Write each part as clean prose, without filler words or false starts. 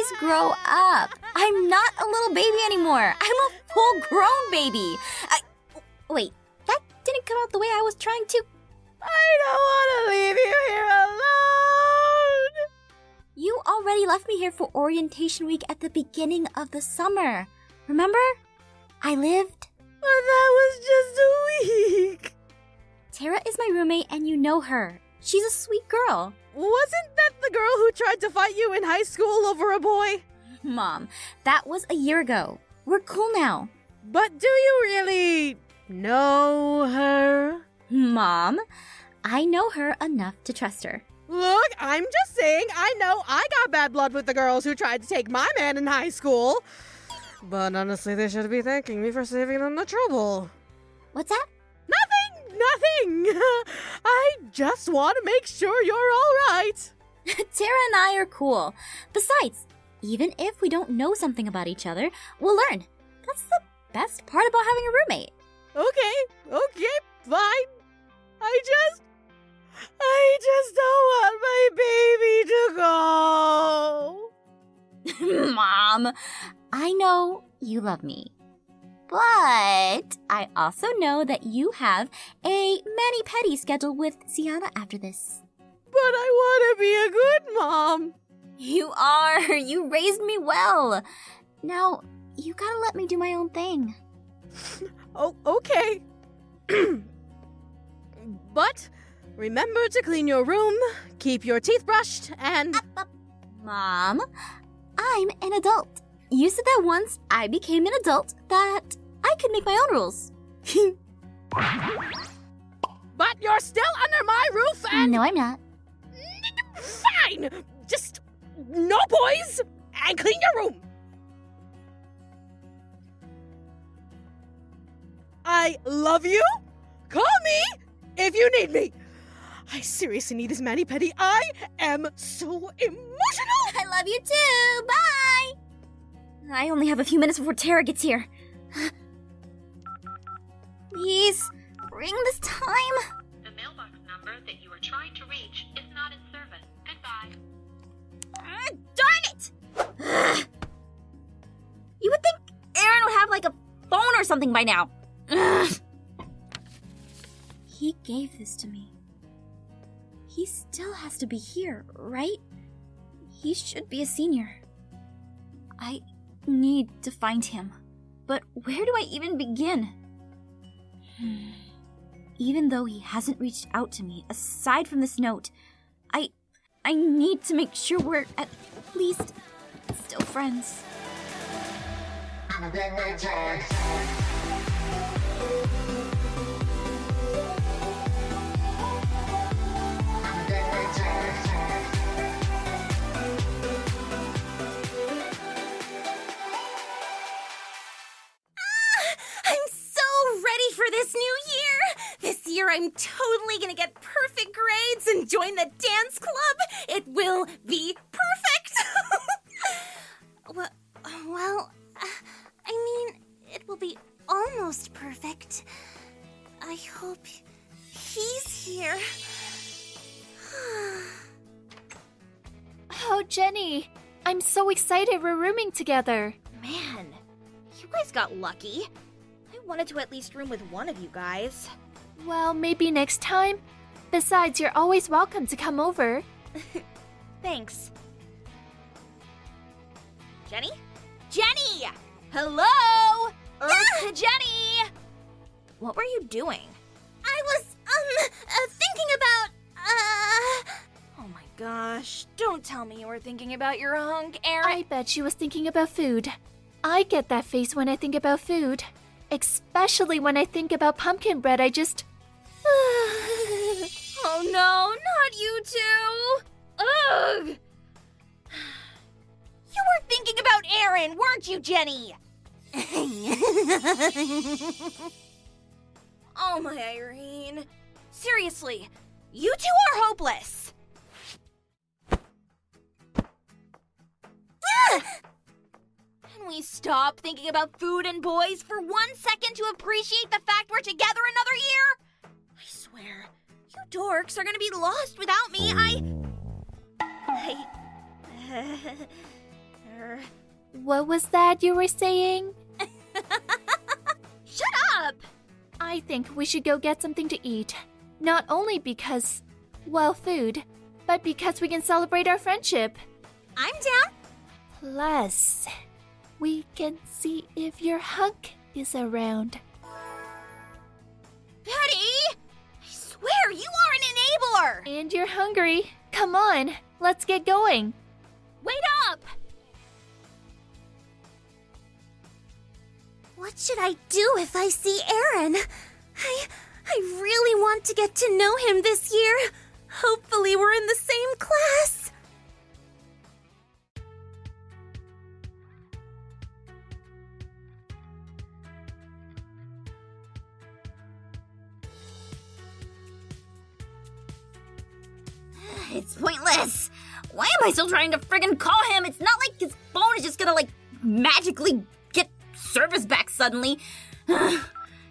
Please grow up. I'm not a little baby anymore. I'm a full-grown baby. Wait, that didn't come out the way I was trying to. I don't want to leave you here alone. You already left me here for orientation week at the beginning of the summer. Remember? I lived. But that was just a week. Tara is my roommate and you know her. She's a sweet girl. Wasn't that the girl who tried to fight you in high school over a boy? Mom, that was a year ago. We're cool now. But do you really know her? Mom, I know her enough to trust her. Look, I'm just saying I know I got bad blood with the girls who tried to take my man in high school. But honestly, they should be thanking me for saving them the trouble. What's that? Nothing! I just want to make sure you're all right. Tara and I are cool. Besides, even if we don't know something about each other, we'll learn. That's the best part about having a roommate. Okay, fine. I just don't want my baby to go. Mom, I know you love me. But I also know that you have a mani-pedi scheduled with Sienna after this. But I want to be a good mom. You are. You raised me well. Now, you gotta let me do my own thing. Oh, okay. But remember to clean your room, keep your teeth brushed, and... Mom, I'm an adult. You said that once I became an adult that I could make my own rules. But you're still under my roof and... No, I'm not. Fine! Just no boys and clean your room. I love you. Call me if you need me. I seriously need this mani-pedi. I am so emotional. I love you too. Bye. I only have a few minutes before Tara gets here. Please, ring this time. The mailbox number that you are trying to reach is not in service. Goodbye. Darn it! You would think Aaron would have like a phone or something by now. He gave this to me. He still has to be here, right? He should be a senior. I need to find him. But where do I even begin? Even though he hasn't reached out to me, aside from this note, I need to make sure we're at least still friends. This new year! This year I'm totally gonna get perfect grades and join the dance club! It will be perfect! well, I mean, it will be almost perfect. I hope he's here. Oh, Jenny, I'm so excited we're rooming together. Man, you guys got lucky. I wanted to at least room with one of you guys. Well, maybe next time. Besides, you're always welcome to come over. Thanks. Jenny? Jenny! Hello? To Jenny! What were you doing? I was, thinking about, Oh my gosh, don't tell me you were thinking about your hunk, Aaron. I bet she was thinking about food. I get that face when I think about food. Especially when I think about pumpkin bread, I just... Oh no, not you two! Ugh! You were thinking about Aaron, weren't you, Jenny? Oh my Irene. Seriously, you two are hopeless. Can we stop thinking about food and boys for 1 second to appreciate the fact we're together another year? I swear, you dorks are gonna be lost without me. What was that you were saying? Shut up! I think we should go get something to eat. Not only because, well, food, but because we can celebrate our friendship. I'm down. Plus, we can see if your hunk is around. Betty! I swear, you are an enabler! And you're hungry. Come on, let's get going. Wait up! What should I do if I see Aaron? I really want to get to know him this year. Hopefully we're in the same class. It's pointless. Why am I still trying to friggin' call him? It's not like his phone is just gonna, magically get service back suddenly. The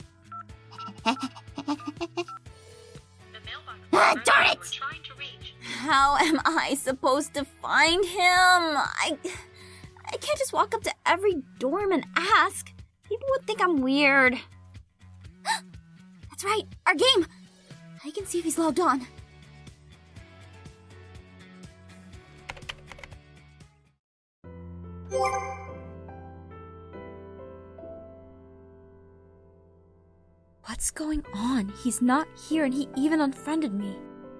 mailbox Darn it! you were trying to reach. How am I supposed to find him? I can't just walk up to every dorm and ask. People would think I'm weird. That's right, our game. I can see if he's logged on. What's going on? He's not here and he even unfriended me.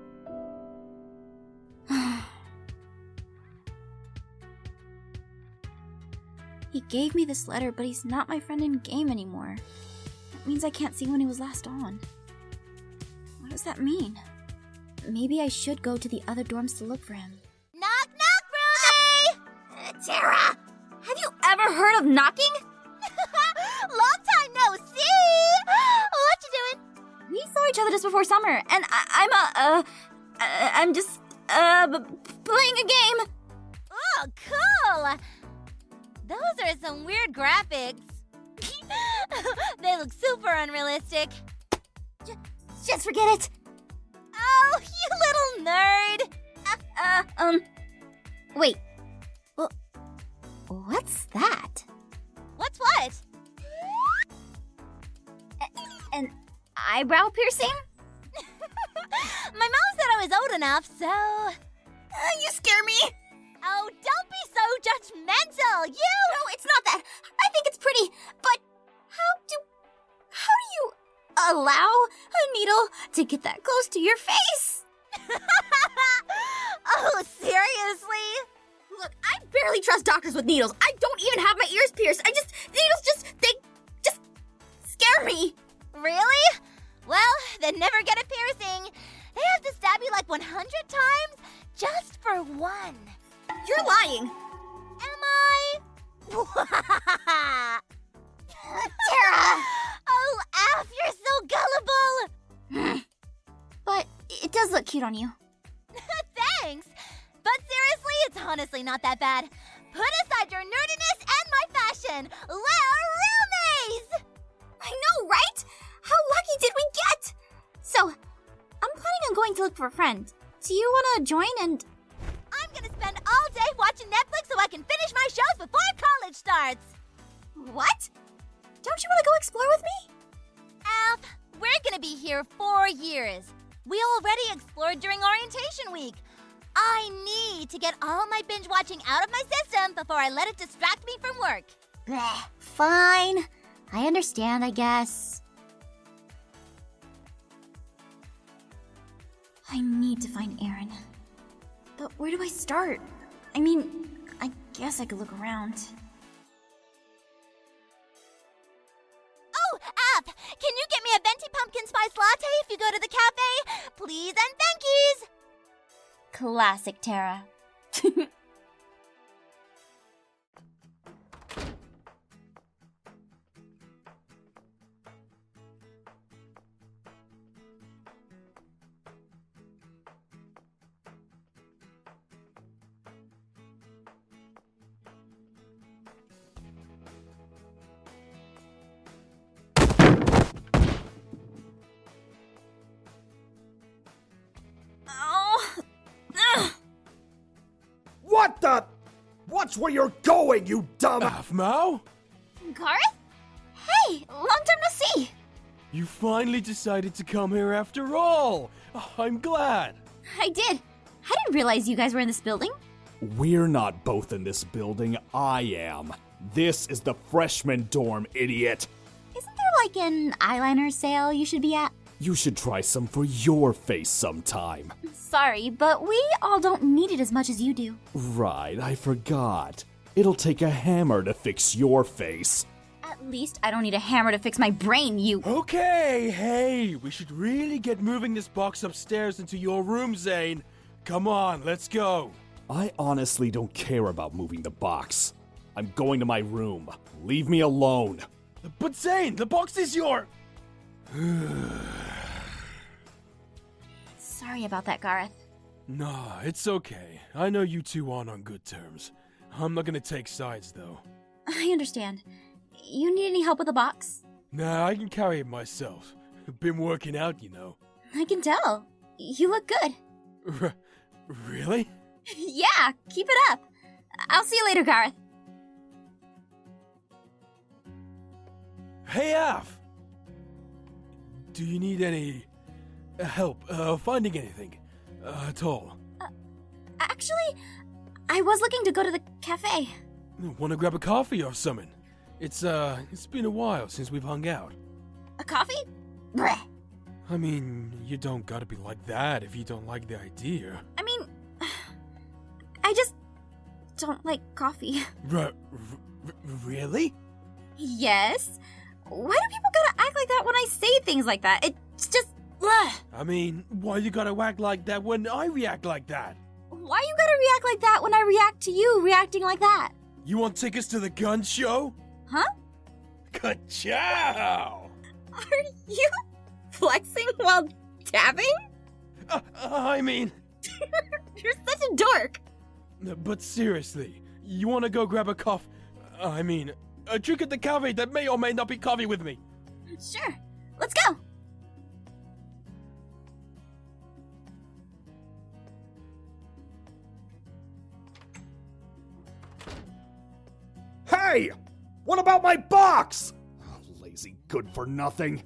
He gave me this letter, but he's not my friend in game anymore. That means I can't see when he was last on. What does that mean? Maybe I should go to the other dorms to look for him. Knock, knock, Ruby! Tara! Have you ever heard of knocking? Long time no see! What you doing? We saw each other just before summer, and I'm just, playing a game. Oh, cool! Those are some weird graphics. They look super unrealistic. Just forget it. Oh, you little nerd! Wait. Well, what's that? What's what? An eyebrow piercing? My mom said I was old enough, so... You scare me. Oh, don't be so judgmental! No, it's not that. I think it's pretty, but how do you allow a needle to get that close to your face? Oh, seriously? Look, I barely trust doctors with needles. I don't even have my ears pierced. They just scare me. Really? Well, then never get a piercing. They have to stab you like 100 times just for one. You're lying. Am I? Tara! Oh, F, you're so gullible! But it does look cute on you. Thanks! But seriously, it's honestly not that bad. Put aside your nerdiness and my fashion. We're roomies! I know, right? How lucky did we get? So, I'm planning on going to look for a friend. Do you want to join and... I'm gonna spend all day watching Netflix so I can finish my shows before college starts. What? Don't you want to go explore with me? Alf, we're gonna be here 4 years. We already explored during orientation week. I need to get all my binge watching out of my system before I let it distract me from work. Bleh, fine. I understand, I guess. I need to find Aaron. But where do I start? I mean, I guess I could look around. Oh, Alf, can you get me a venti pumpkin spice latte if you go to the cafe? Please and thankies. Classic Tara. Watch where you're going, you dumb... Aphmau? Gareth? Hey, long time no see. You finally decided to come here after all. I'm glad. I did. I didn't realize you guys were in this building. We're not both in this building, I am. This is the freshman dorm, idiot. Isn't there like an eyeliner sale you should be at? You should try some for your face sometime. Sorry, but we all don't need it as much as you do. Right, I forgot. It'll take a hammer to fix your face. At least I don't need a hammer to fix my brain, you... Okay, hey, we should really get moving this box upstairs into your room, Zane. Come on, let's go. I honestly don't care about moving the box. I'm going to my room. Leave me alone. But Zane, the box is your... Sorry about that, Gareth. Nah, it's okay. I know you two aren't on good terms. I'm not gonna take sides, though. I understand. You need any help with the box? Nah, I can carry it myself. Been working out, you know. I can tell. You look good. Really? Yeah, keep it up. I'll see you later, Gareth. Hey, Af! Do you need any help finding anything at all? Actually, I was looking to go to the cafe. Want to grab a coffee or something? It's been a while since we've hung out. A coffee? Bleh. I mean, you don't gotta be like that if you don't like the idea. I mean, I just don't like coffee. Really? Yes? Why do people gotta act like that when I say things like that? It's just... Ugh. I mean, why you gotta act like that when I react like that? Why you gotta react like that when I react to you reacting like that? You want tickets to the gun show? Huh? Ka-chow! Are you flexing while dabbing? I mean... You're such a dork. But seriously, you want to go grab a a drink at the cafe that may or may not be coffee with me? Sure. Let's go. Hey! What about my box? Lazy good for nothing.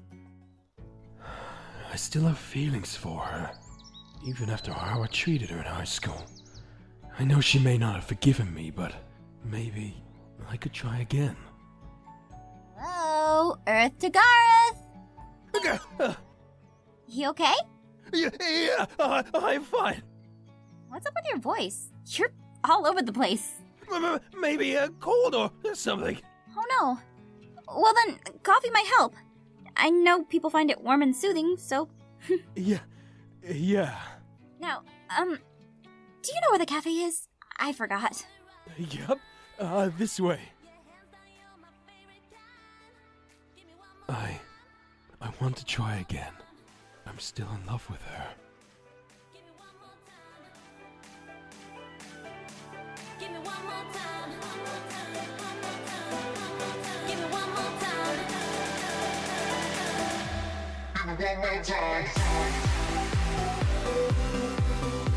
I still have feelings for her, even after how I treated her in high school. I know she may not have forgiven me, but maybe I could try again. Hello, Earth to Gareth. You okay? Yeah, I'm fine. What's up with your voice? You're all over the place. Maybe a cold or something. Oh no. Well then, coffee might help. I know people find it warm and soothing, so... Yeah. Now, do you know where the cafe is? I forgot. Yep. This way. I want to try again. I'm still in love with her. Give me one more time. Give me one more time. Give me one more time.